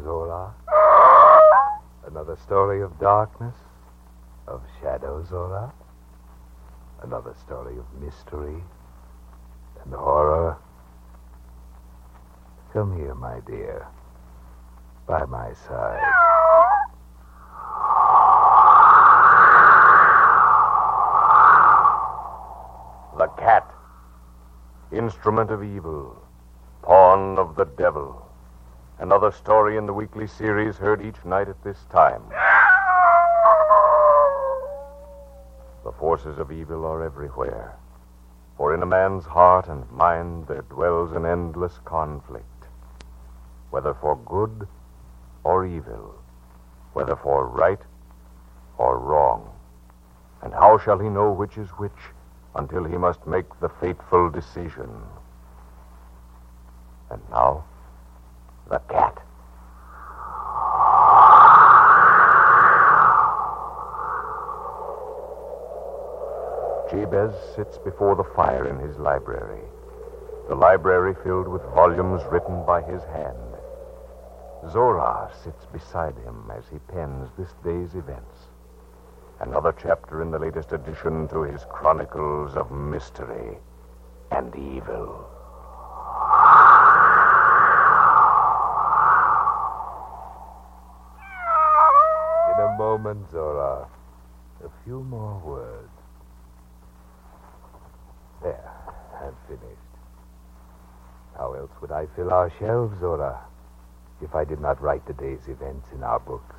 Zora. Another story of darkness, of shadow, Zora. Another story of mystery and horror. Come here, my dear, by my side. The cat. Instrument of evil. Pawn of the devil. Another story in the weekly series heard each night at this time. The forces of evil are everywhere. For in a man's heart and mind there dwells an endless conflict. Whether for good or evil. Whether for right or wrong. And how shall he know which is which until he must make the fateful decision? And now, the cat. Jabez sits before the fire in his library. The library filled with volumes written by his hand. Zora sits beside him as he pens this day's events. Another chapter in the latest addition to his chronicles of mystery and evil. In a moment, Zora. A few more words. There, I'm finished. How else would I fill our shelves, Zora, if I did not write the day's events in our books?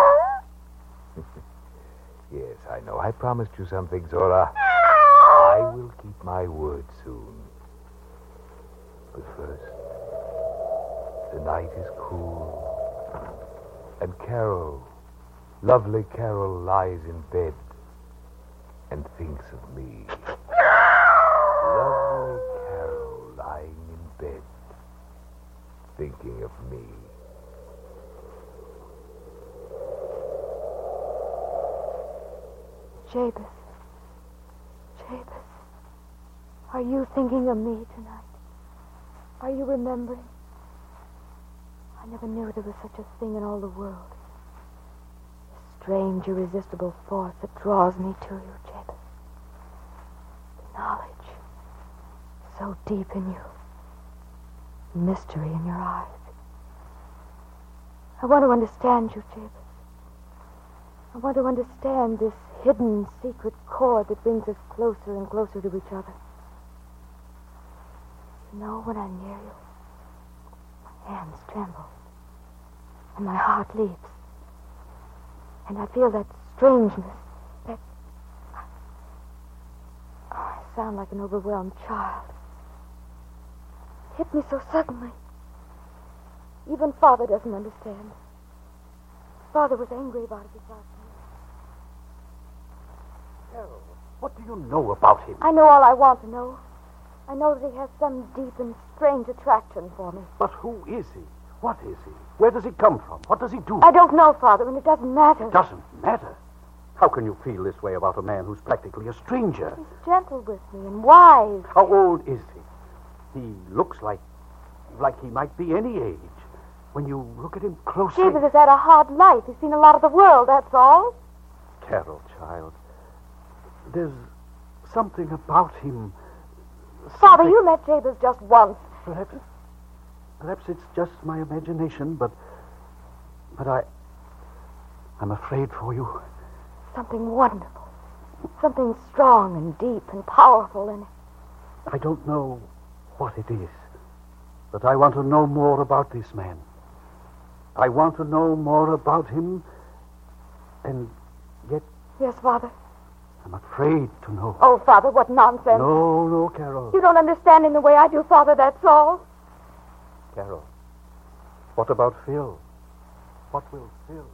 Yes, I know. I promised you something, Zora. I will keep my word soon. But first, the night is cool. And Carol, lovely Carol, lies in bed and thinks of me. Lovely Carol lying in bed, thinking of me. Jabez. Jabez. Are you thinking of me tonight? Are you remembering? I never knew there was such a thing in all the world. A strange, irresistible force that draws me to you, Jabez. The knowledge. So deep in you. Mystery in your eyes. I want to understand you, Jabez. I want to understand this hidden, secret cord that brings us closer and closer to each other. You know, when I'm near you, my hands tremble, and my heart leaps, and I feel that strangeness, that... Oh, I sound like an overwhelmed child. It hit me so suddenly. Even Father doesn't understand. Father was angry about it this afternoon. Carol, what do you know about him? I know all I want to know. I know that he has some deep and strange attraction for me. But who is he? What is he? Where does he come from? What does he do? I don't know, Father, and it doesn't matter. It doesn't matter. How can you feel this way about a man who's practically a stranger? He's gentle with me and wise. How old is he? He looks like he might be any age. When you look at him closely... Jabez has had a hard life. He's seen a lot of the world, that's all. Carol, child, there's something about him... Father, you met Jabez just once. Perhaps it's just my imagination, but I'm afraid for you. Something wonderful. Something strong and deep and powerful in it. I don't know what it is, but I want to know more about this man. I want to know more about him, and yet... Yes, Father. I'm afraid to know. Oh, Father, what nonsense. No, Carol. You don't understand him the way I do, Father, that's all. Carol, what about Phil? What will Phil...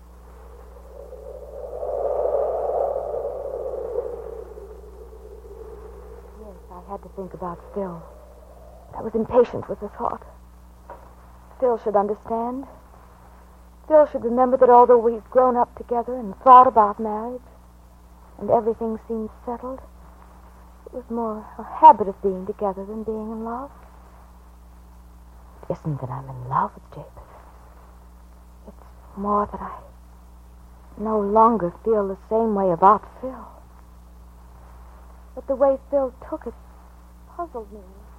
Yes, I had to think about Phil. I was impatient with the thought. Phil should understand. Phil should remember that although we've grown up together and thought about marriage, and everything seemed settled, it was more a habit of being together than being in love. It isn't that I'm in love with Jabez. more that I no longer feel the same way about Phil. But the way Phil took it puzzled me.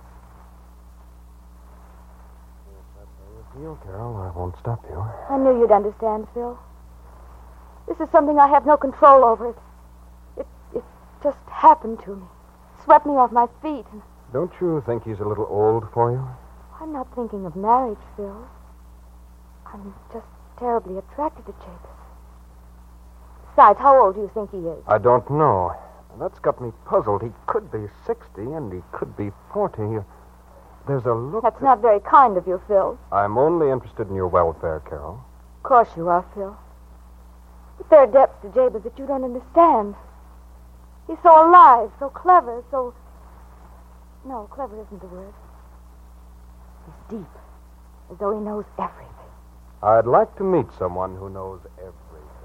If that's how you feel, Carol, I won't stop you. I knew you'd understand, Phil. This is something I have no control over. It just happened to me. Swept me off my feet. And Don't you think he's a little old for you? I'm not thinking of marriage, Phil. I'm just terribly attracted to Jabez. Besides, how old do you think he is? I don't know. That's got me puzzled. He could be 60 and he could be 40. There's a look... That's not very kind of you, Phil. I'm only interested in your welfare, Carol. Of course you are, Phil. But there are depths to Jabez that you don't understand. He's so alive, so clever, so... No, clever isn't the word. He's deep, as though he knows everything. I'd like to meet someone who knows everything.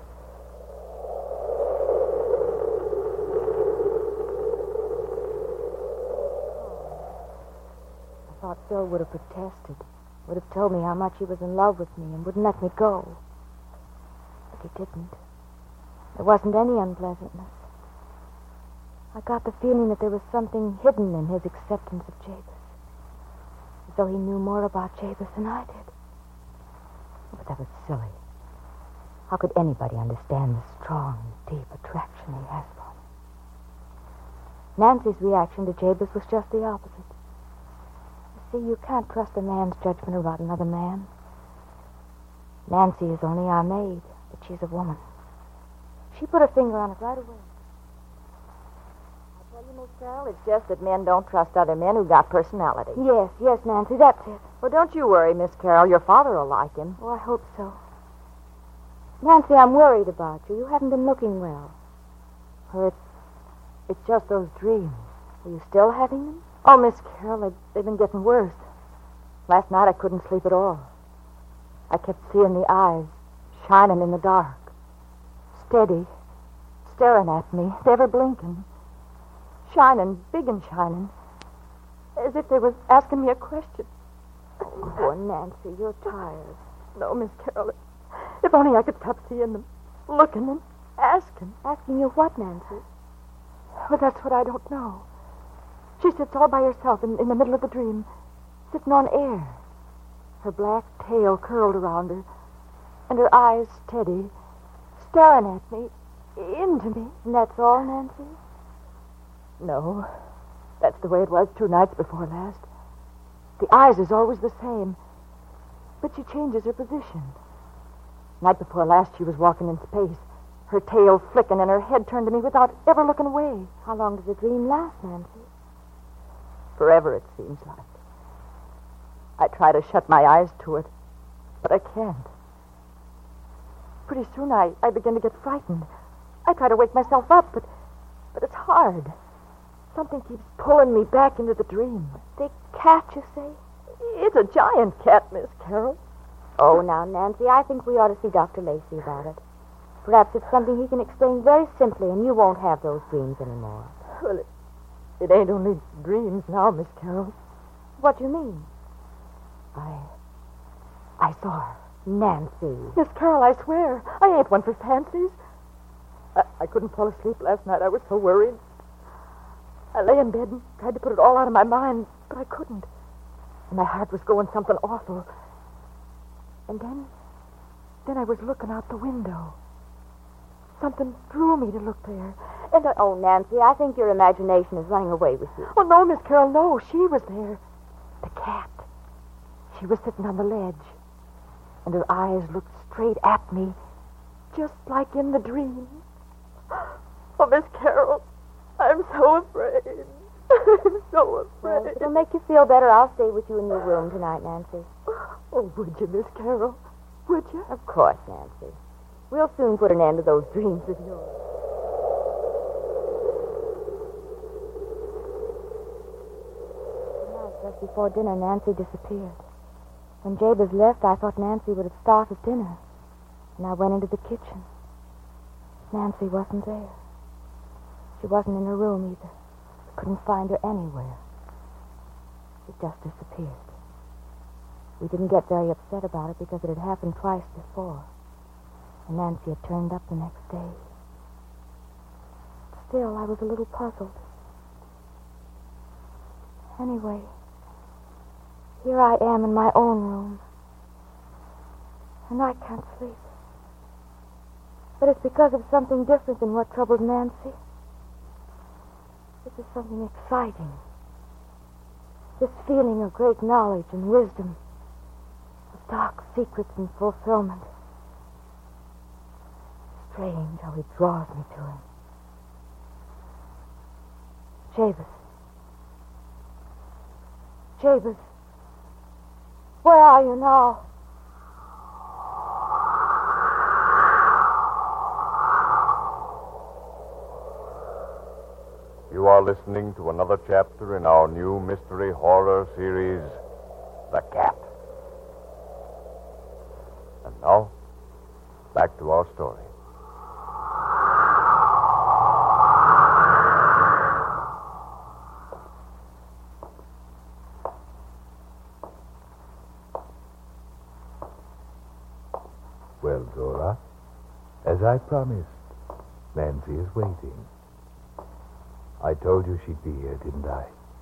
I thought Phil would have protested, would have told me how much he was in love with me and wouldn't let me go. But he didn't. There wasn't any unpleasantness. I got the feeling that there was something hidden in his acceptance of Jabez, as though he knew more about Jabez than I did. But that was silly. How could anybody understand the strong, deep attraction he has for me? Nancy's reaction to Jabez was just the opposite. You see, you can't trust a man's judgment about another man. Nancy is only our maid, but she's a woman. She put her finger on it right away. I tell you, Miss Carroll, it's just that men don't trust other men who got personality. Yes, Nancy, that's it. Well, don't you worry, Miss Carroll. Your father will like him. Oh, I hope so. Nancy, I'm worried about you. You haven't been looking well. Well, it's just those dreams. Are you still having them? Oh, Miss Carroll, they've been getting worse. Last night I couldn't sleep at all. I kept seeing the eyes shining in the dark. Steady, staring at me, never blinking. Shining, big and shining. As if they were asking me a question. Oh, poor Nancy, you're tired. No, Miss Carroll. If only I could stop seeing them, looking and asking. Asking you what, Nancy? Well, that's what I don't know. She sits all by herself in the middle of the dream, sitting on air. Her black tail curled around her, and her eyes steady, staring at me, into me. And that's all, Nancy? No. That's the way it was 2 nights before last. The eyes is always the same, but she changes her position. Night before last, she was walking in space, her tail flicking and her head turned to me without ever looking away. How long does the dream last, Nancy? Forever, it seems like. I try to shut my eyes to it, but I can't. Pretty soon I begin to get frightened. I try to wake myself up, but it's hard. Something keeps pulling me back into the dream. Big cat, you say? It's a giant cat, Miss Carroll. Oh, now, Nancy, I think we ought to see Dr. Lacey about it. Perhaps it's something he can explain very simply, and you won't have those dreams anymore. Well, it ain't only dreams now, Miss Carroll. What do you mean? I saw her. Nancy. Miss Carroll, I swear. I ain't one for fancies. I couldn't fall asleep last night. I was so worried. I lay in bed and tried to put it all out of my mind, but I couldn't. And my heart was going something awful. And then I was looking out the window. Something drew me to look there. And Oh, Nancy, I think your imagination is running away with you. Oh, no, Miss Carroll, no. She was there. The cat. She was sitting on the ledge. And her eyes looked straight at me, just like in the dream. Oh, Miss Carroll, I'm so afraid. I'm so afraid. Well, if it'll make you feel better, I'll stay with you in your room tonight, Nancy. Oh, would you, Miss Carroll? Would you? Of course, Nancy. We'll soon put an end to those dreams of yours. Tonight, just before dinner, Nancy disappeared. When Jabez left, I thought Nancy would have started dinner. And I went into the kitchen. Nancy wasn't there. She wasn't in her room either. I couldn't find her anywhere. She just disappeared. We didn't get very upset about it because it had happened twice before. And Nancy had turned up the next day. Still, I was a little puzzled. Anyway, here I am in my own room. And I can't sleep. But it's because of something different than what troubled Nancy. This is something exciting. This feeling of great knowledge and wisdom. Of dark secrets and fulfillment. Strange how he draws me to him. Jabez, where are you now? You are listening to another chapter in our new mystery horror series, The Cat. And now, back to our story. Well, Zora, as I promised, Nancy is waiting. I told you she'd be here, didn't I?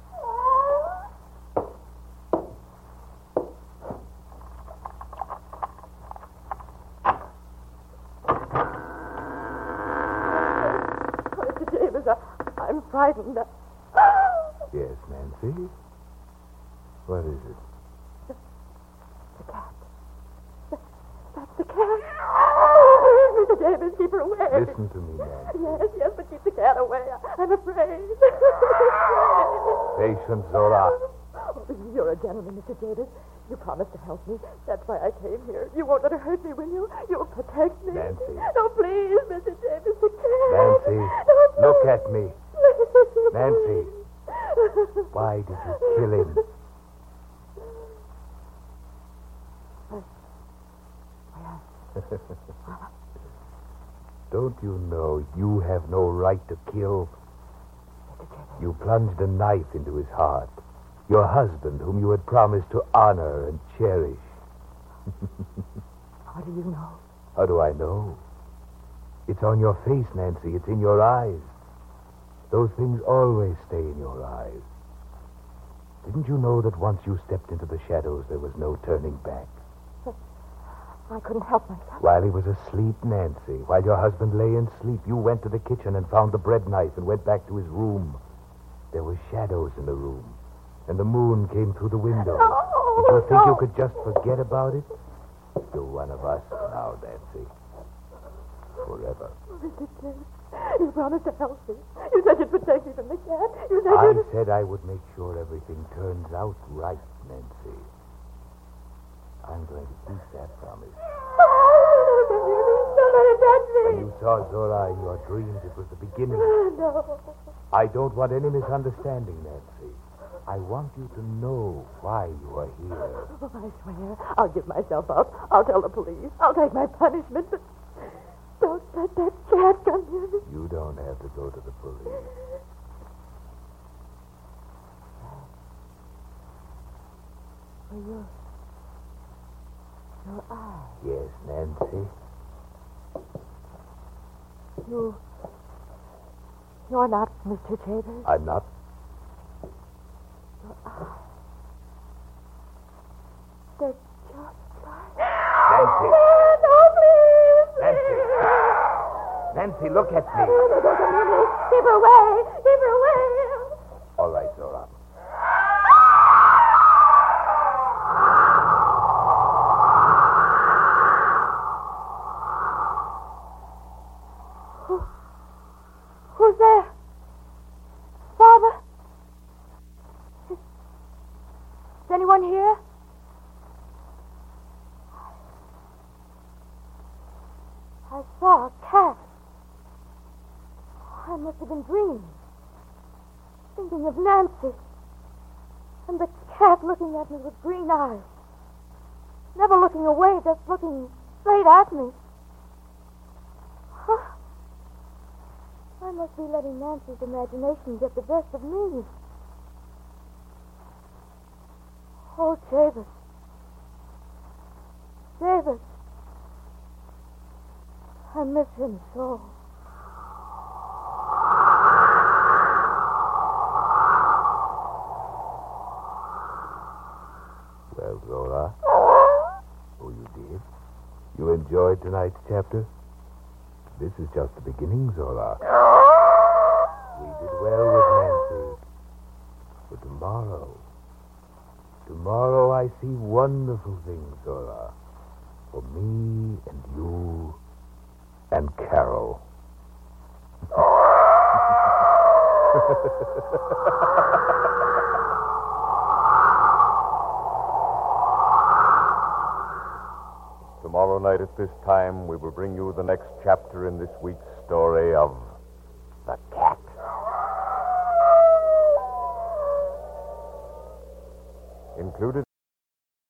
Mr. Jabez, I'm frightened. Yes, Nancy? What is it? The cat. That's the cat. Mr. Jabez, keep her away. Listen to me, Nancy. Yes, but keep the cat away. I'm afraid. Patience, Zora. Oh, you're a gentleman, Mr. Jabez. You promised to help me. That's why I came here. You won't let her hurt me, will you? You'll protect me. Nancy. No, please, Mr. Jabez, the cat. Nancy, No, look please. at me. Nancy, why did you kill him? Don't you know you have no right to kill? You plunged a knife into his heart. Your husband, whom you had promised to honor and cherish. How do you know? How do I know? It's on your face, Nancy. It's in your eyes. Those things always stay in your eyes. Didn't you know that once you stepped into the shadows, there was no turning back? I couldn't help myself. While he was asleep, Nancy, while your husband lay in sleep, you went to the kitchen and found the bread knife and went back to his room. There were shadows in the room, and the moon came through the window. No, Did you think no. you could just forget about it? You're one of us now, Nancy. Forever. Mr. Jabez, you promised to help me. You said you'd protect me from the cat. You said I you'd... said I would make sure everything turns out right, Nancy. I'm going to keep that promise. Don't let it touch me. When you saw Zora in your dreams, it was the beginning. No. I don't want any misunderstanding, Nancy. I want you to know why you are here. Oh, I swear, I'll give myself up. I'll tell the police. I'll take my punishment, but don't let that cat come near me. You don't have to go to the police. For your eyes. Yes, Nancy. You're not Mr. Jabez. I'm not. Your eyes. They're just like... Nancy. No, please. Nancy. Nancy, look at me. Don't come near me. Keep her away. Keep her away. All right, Zora. Who's there? Father? Is anyone here? I saw a cat. I must have been dreaming. Thinking of Nancy. And the cat looking at me with green eyes. Never looking away, just looking straight at me. Huh? I must be letting Nancy's imagination get the best of me. Oh, Jabez. Jabez. I miss him so. Well, Zora? Oh, you did? You enjoyed tonight's chapter? This is just the beginning, Zora. We did well with Nancy. But tomorrow I see wonderful things, Zora. For me and you and Carol. Tomorrow night at this time, we will bring you the next chapter in this week's story of The Cat. Included